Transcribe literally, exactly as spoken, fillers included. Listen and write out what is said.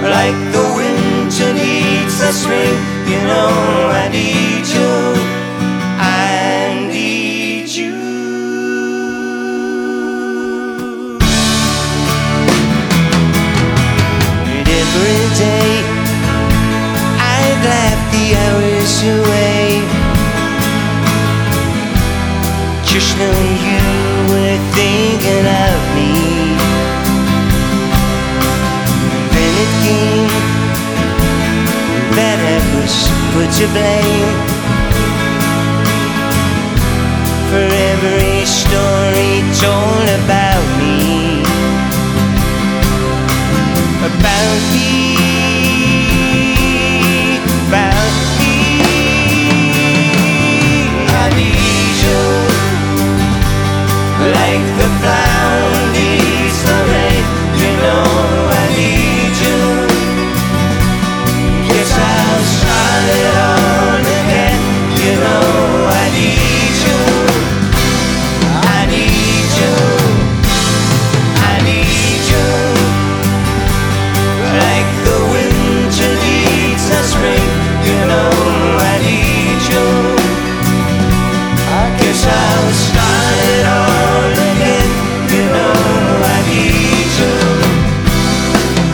like the winter needs the spring. You know I need you, I need you. And every day I'd laugh the hours away, just knowing you were thinking of me. And then it came that I was put to blame for every story told about